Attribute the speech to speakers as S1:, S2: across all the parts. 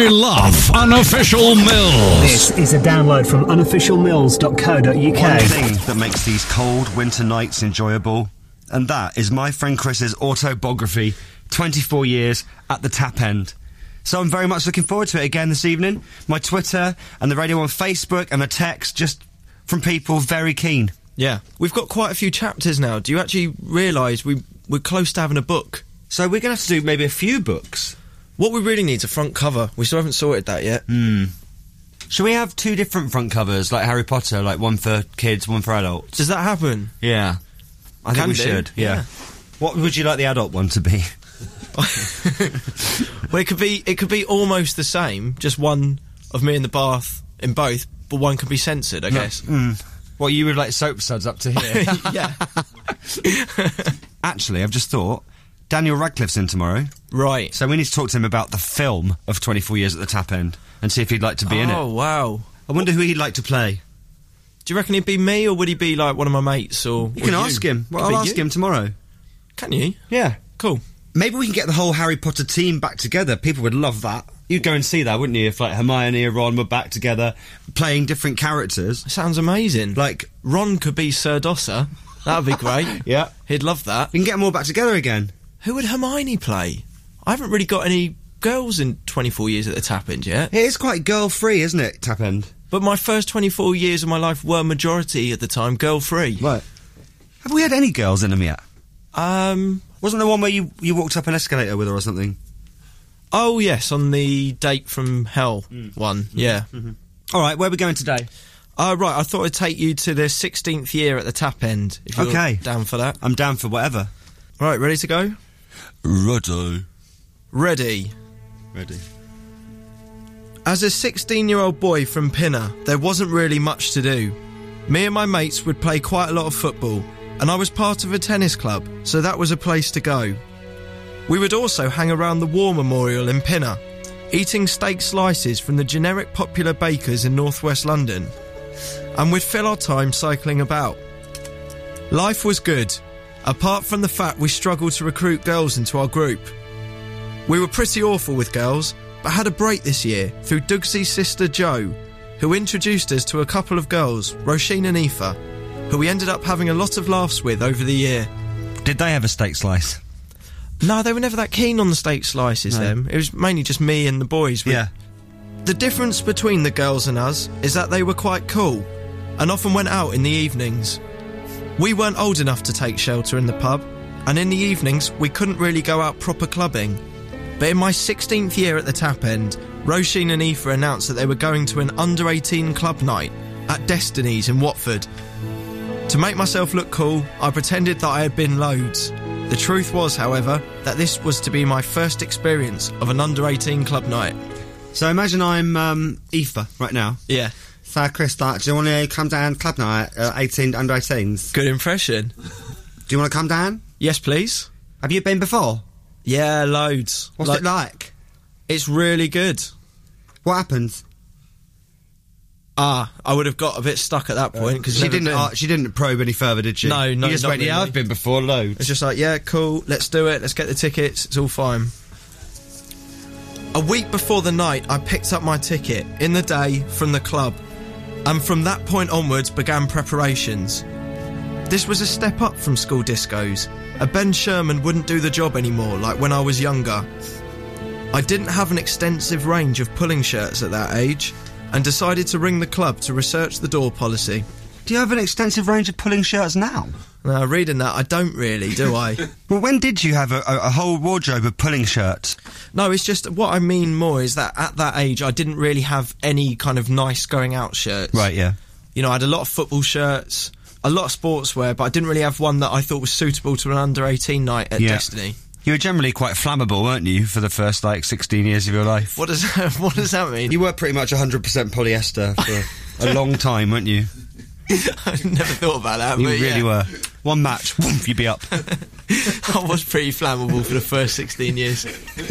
S1: I love Unofficial Mills.
S2: This is a download from unofficialmills.co.uk.
S3: One thing that makes these cold winter nights enjoyable, and that is my friend Chris's autobiography, 24 years at the Tap End. So I'm very much looking forward to it again this evening. My Twitter and the radio on Facebook and a text just from people very keen.
S4: Yeah, we've got quite a few chapters now. Do you actually realise we're close to having a book?
S3: So we're going to have to do maybe a few books.
S4: What we really need is a front cover. We still haven't sorted that yet.
S3: Should we have two different front covers, like Harry Potter, like one for kids, one for adults?
S4: Does that happen?
S3: Yeah. I think we should, yeah. What would you like the adult one to be?
S4: Well, it could be almost the same, just one of me in the bath in both, but one could be censored, I guess.
S3: Well, you would like soap suds up to here.
S4: Yeah.
S3: Actually, I've just thought, Daniel Radcliffe's in tomorrow.
S4: Right.
S3: So we need to talk to him about the film of 24 Years at the Tap End and see if he'd like to be in it.
S4: Oh, wow.
S3: I wonder who he'd like to play.
S4: Do you reckon he'd be me, or would he be like one of my mates? Or
S3: You can ask him. Well, I'll ask him tomorrow.
S4: Can you?
S3: Yeah.
S4: Cool.
S3: Maybe we can get the whole Harry Potter team back together. People would love that. You'd go and see that, wouldn't you? If like Hermione and Ron were back together, playing different characters.
S4: Sounds amazing.
S3: Like
S4: Ron could be Sir Dosser. That would be great.
S3: Yeah.
S4: He'd love that.
S3: We can get them all back together again.
S4: Who would Hermione play? I haven't really got any girls in 24 years at the Tap End yet.
S3: It is quite girl-free, isn't it, Tap End?
S4: But my first 24 years of my life were majority at the time girl-free.
S3: Right. Have we had any girls in them yet? Wasn't there one where you walked up an escalator with her or something?
S4: Oh, yes, on the Date from Hell one, yeah.
S3: All right, where are we going today?
S4: Right, I thought I'd take you to the 16th year at the Tap End, if you're down for that.
S3: I'm down for whatever.
S4: Right, ready to go?
S3: Ready.
S4: Ready. As a 16-year-old boy from Pinner, there wasn't really much to do. Me and my mates would play quite a lot of football, and I was part of a tennis club, so that was a place to go. We would also hang around the War Memorial in Pinner, eating steak slices from the generic popular bakers in northwest London, and we'd fill our time cycling about. Life was good, apart from the fact we struggled to recruit girls into our group. We were pretty awful with girls, but had a break this year through Dougsy's sister Jo, who introduced us to a couple of girls, Roisin and Aoife, who we ended up having a lot of laughs with over the year.
S3: Did they have a steak slice?
S4: No, they were never that keen on the steak slices, them. It was mainly just me and the boys.
S3: Yeah.
S4: The difference between the girls and us is that they were quite cool, and often went out in the evenings. We weren't old enough to take shelter in the pub, and in the evenings we couldn't really go out proper clubbing. But in my 16th year at the Tap End, Roisin and Aoife announced that they were going to an under-18 club night at Destiny's in Watford. To make myself look cool, I pretended that I had been loads. The truth was, however, that this was to be my first experience of an under-18 club night.
S3: So imagine I'm Aoife right now.
S4: Yeah.
S3: So Chris, do you want to come down club night, 18 under 18s?
S4: Good impression.
S3: Do you want to come down?
S4: Yes, please.
S3: Have you been before?
S4: Yeah, loads.
S3: What's it like?
S4: It's really good.
S3: What happens?
S4: I would have got a bit stuck at that point because
S3: she didn't probe any further, did she?
S4: No,
S3: you just
S4: not
S3: went, yeah,
S4: really.
S3: I've been before, loads.
S4: It's just like, yeah, cool, let's do it, let's get the tickets, it's all fine. A week before the night, I picked up my ticket in the day from the club, and from that point onwards began preparations. This was a step up from school discos. A Ben Sherman wouldn't do the job anymore like when I was younger. I didn't have an extensive range of pulling shirts at that age, and decided to ring the club to research the door policy.
S3: Do you have an extensive range of pulling shirts now?
S4: Now, reading that, I don't really, do I?
S3: Well, when did you have a whole wardrobe of pulling shirts?
S4: No, it's just, what I mean more is that at that age, I didn't really have any kind of nice going out shirts.
S3: Right, yeah.
S4: You know, I had a lot of football shirts, a lot of sportswear, but I didn't really have one that I thought was suitable to an under-18 night at Destiny.
S3: You were generally quite flammable, weren't you, for the first, 16 years of your life?
S4: What does that mean?
S3: You were pretty much 100% polyester for a long time, weren't you?
S4: I never thought about that.
S3: You
S4: but
S3: really were. One match, whoomp, you'd be up.
S4: I was pretty flammable for the first 16 years.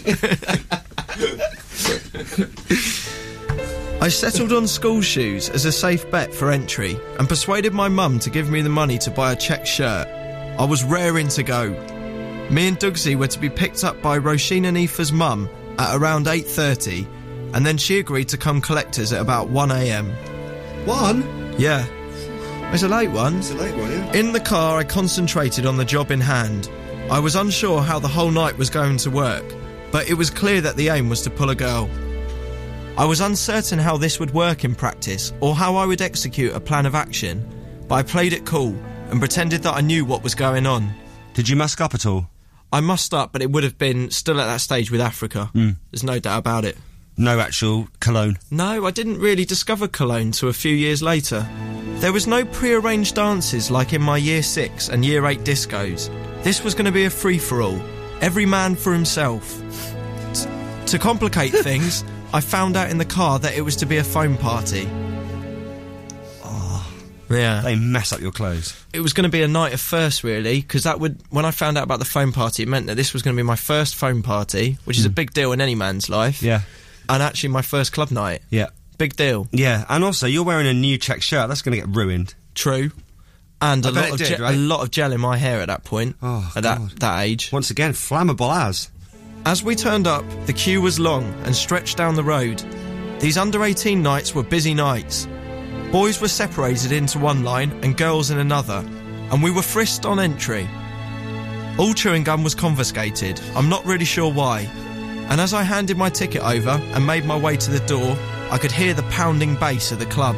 S4: I settled on school shoes as a safe bet for entry and persuaded my mum to give me the money to buy a check shirt. I was raring to go. Me and Dougsy were to be picked up by Roisin and Aoife's mum at around 8:30 and then she agreed to come collect us at about 1 a.m.
S3: 1?
S4: Yeah. It's a late one.
S3: It's a late one, yeah.
S4: In the car, I concentrated on the job in hand. I was unsure how the whole night was going to work, but it was clear that the aim was to pull a girl. I was uncertain how this would work in practice, or how I would execute a plan of action, but I played it cool and pretended that I knew what was going on.
S3: Did you musk up at all?
S4: I mussed up, but it would have been still at that stage with Africa. There's no doubt about it.
S3: No actual cologne?
S4: No, I didn't really discover cologne till a few years later. There was no pre-arranged dances like in my Year 6 and Year 8 discos. This was going to be a free-for-all. Every man for himself. To complicate things, I found out in the car that it was to be a foam party. Yeah.
S3: They mess up your clothes.
S4: It was going to be a night of firsts, really, because that would, when I found out about the foam party, it meant that this was going to be my first foam party, which is a big deal in any man's life.
S3: Yeah.
S4: And actually my first club night.
S3: Yeah.
S4: Big deal.
S3: Yeah, and also, you're wearing a new check shirt. That's going to get ruined.
S4: True. And
S3: I
S4: a
S3: bet
S4: lot
S3: it
S4: of
S3: did, right?
S4: a lot of gel in my hair at that point.
S3: Oh,
S4: at
S3: God.
S4: that age.
S3: Once again, flammable as.
S4: As we turned up, the queue was long and stretched down the road. These under-18 nights were busy nights. Boys were separated into one line and girls in another, and we were frisked on entry. All chewing gum was confiscated. I'm not really sure why. And as I handed my ticket over and made my way to the door, I could hear the pounding bass of the club.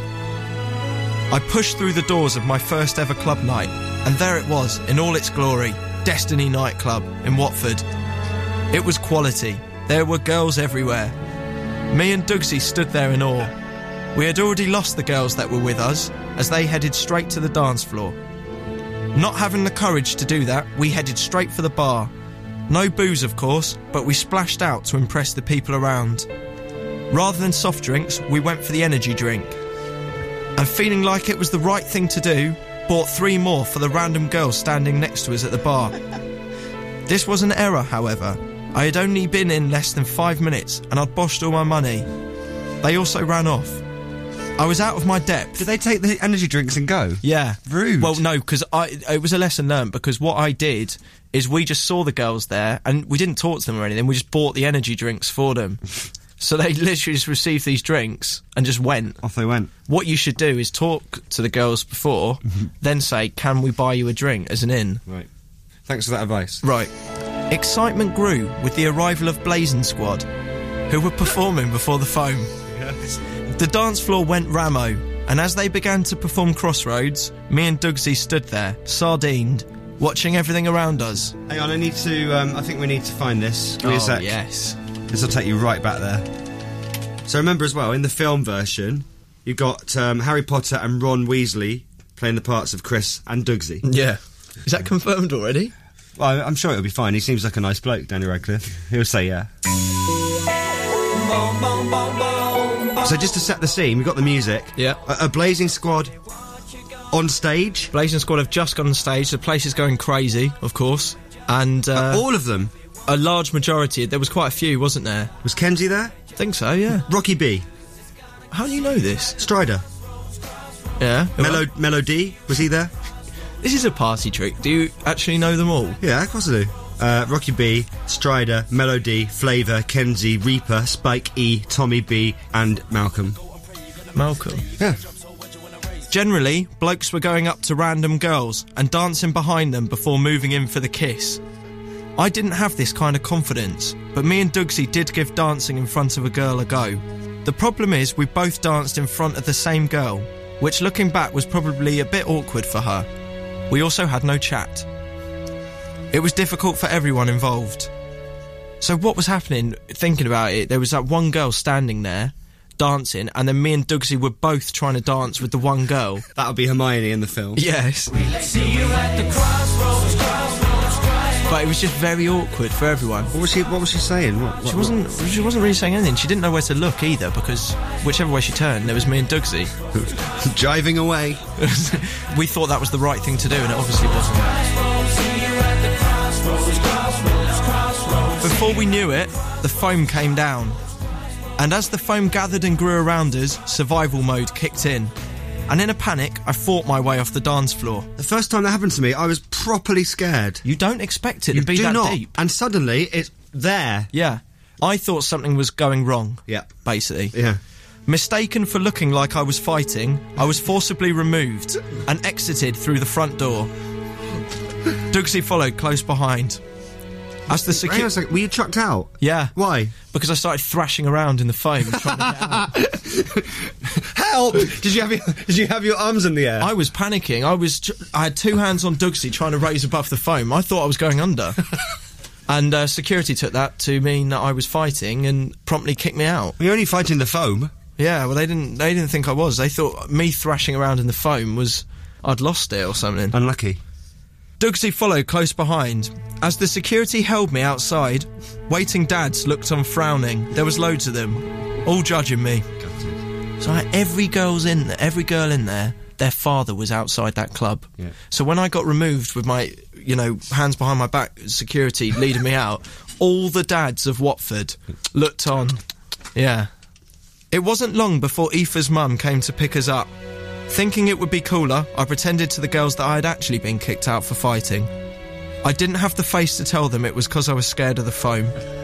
S4: I pushed through the doors of my first ever club night, and there it was, in all its glory, Destiny Nightclub in Watford. It was quality. There were girls everywhere. Me and Dugsy stood there in awe. We had already lost the girls that were with us, as they headed straight to the dance floor. Not having the courage to do that, we headed straight for the bar. No booze, of course, but we splashed out to impress the people around. Rather than soft drinks, we went for the energy drink. And feeling like it was the right thing to do, bought 3 more for the random girls standing next to us at the bar. This was an error, however. I had only been in less than 5 minutes, and I'd boshed all my money. They also ran off. I was out of my depth.
S3: Did they take the energy drinks and go?
S4: Yeah.
S3: Rude.
S4: Well, no, because it was a lesson learned, because what I did is we just saw the girls there, and we didn't talk to them or anything, we just bought the energy drinks for them. So they literally just received these drinks and just went.
S3: Off they went.
S4: What you should do is talk to the girls before, then say, can we buy you a drink as an in?
S3: Right. Thanks for that advice.
S4: Right. Excitement grew with the arrival of Blazing Squad, who were performing before the foam. The dance floor went ramo, and as they began to perform Crossroads, me and Dugsy stood there, sardined, watching everything around us.
S3: Hang on, I need to, I think we need to find this. Give me a sec.
S4: Yes.
S3: This will take you right back there. So remember as well, in the film version, you've got Harry Potter and Ron Weasley playing the parts of Chris and Dugsy.
S4: Yeah. Is that confirmed already?
S3: Well, I'm sure it'll be fine. He seems like a nice bloke, Daniel Radcliffe. He'll say yeah. So just to set the scene, we've got the music.
S4: Yeah.
S3: A Blazing Squad on stage.
S4: Blazing Squad have just gone on stage. The place is going crazy, of course. And
S3: All of them.
S4: a large majority. There was quite a few, wasn't there?
S3: Was Kenzie there?
S4: I think so, yeah.
S3: Rocky B.
S4: How do you know this?
S3: Strider.
S4: Yeah.
S3: Melody. Was he there?
S4: This is a party trick. Do you actually know them all?
S3: Yeah, of course I do. Rocky B, Strider, Melody, Flavour, Kenzie, Reaper, Spike E, Tommy B, and Malcolm.
S4: Malcolm.
S3: Yeah.
S4: Generally, blokes were going up to random girls and dancing behind them before moving in for the kiss. I didn't have this kind of confidence, but me and Dugsy did give dancing in front of a girl a go. The problem is we both danced in front of the same girl, which looking back was probably a bit awkward for her. We also had no chat. It was difficult for everyone involved. So what was happening, thinking about it, there was that one girl standing there, dancing, and then me and Dugsy were both trying to dance with the one girl.
S3: That'll be Hermione in the film.
S4: Yes. But it was just very awkward for everyone.
S3: What was she saying?
S4: She wasn't really saying anything. She didn't know where to look either, because whichever way she turned, there was me and Dugsy.
S3: Jiving away.
S4: We thought that was the right thing to do, and it obviously wasn't. Before we knew it, the foam came down. And as the foam gathered and grew around us, survival mode kicked in. And in a panic, I fought my way off the dance floor.
S3: The first time that happened to me, I was properly scared.
S4: You don't expect it
S3: You
S4: to be
S3: do
S4: that
S3: not.
S4: deep.
S3: And suddenly, it's there.
S4: Yeah. I thought something was going wrong.
S3: Yeah.
S4: Basically.
S3: Yeah.
S4: Mistaken for looking like I was fighting, I was forcibly removed and exited through the front door. Dugsy followed close behind. As the
S3: Hang on a second, were you chucked out?
S4: Yeah.
S3: Why?
S4: Because I started thrashing around in the foam trying to get out.
S3: Help! Did you have your arms in the air?
S4: I was panicking. I had two hands on Dugsy trying to raise above the foam. I thought I was going under. And security took that to mean that I was fighting and promptly kicked me out.
S3: You're only fighting the foam.
S4: Yeah, well, they didn't think I was. They thought me thrashing around in the foam was I'd lost it or something.
S3: Unlucky.
S4: Dugsy followed close behind. As the security held me outside, waiting dads looked on frowning. There was loads of them, all judging me. So every girl in there, their father was outside that club.
S3: Yeah.
S4: So when I got removed with my, hands behind my back, security leading me out, all the dads of Watford looked on. Yeah. It wasn't long before Aoife's mum came to pick us up. Thinking it would be cooler, I pretended to the girls that I had actually been kicked out for fighting. I didn't have the face to tell them it was because I was scared of the foam.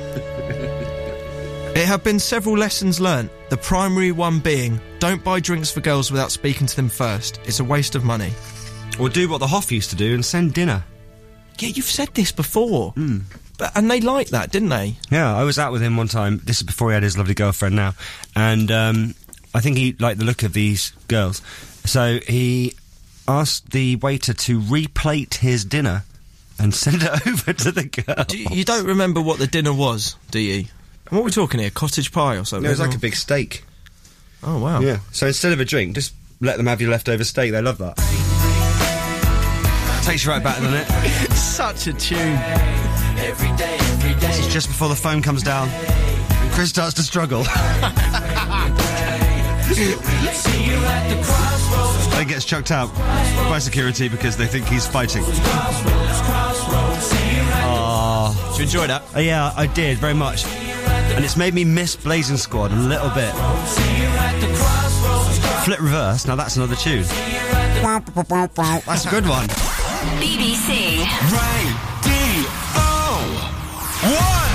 S4: It had been several lessons learnt, the primary one being, don't buy drinks for girls without speaking to them first. It's a waste of money.
S3: Or do what the Hoff used to do and send dinner.
S4: Yeah, you've said this before. And they liked that, didn't they?
S3: Yeah, I was out with him one time. This is before he had his lovely girlfriend now. And I think he liked the look of these girls. So he asked the waiter to replate his dinner and send it over to the girl.
S4: You don't remember what the dinner was, do you? What are we talking here? Cottage pie or something?
S3: No, it was like a big steak.
S4: Oh, wow.
S3: Yeah. So instead of a drink, just let them have your leftover steak. They love that. Takes you right back, doesn't it?
S4: Such a tune.
S3: This is just before the phone comes down and Chris starts to struggle. He gets chucked out by security because they think he's fighting. Oh.
S4: Did you enjoy that?
S3: Yeah, I did, very much. And it's made me miss Blazing Squad a little bit. Flip Reverse, now that's another tune. That's a good one.
S5: BBC.
S1: Radio 1.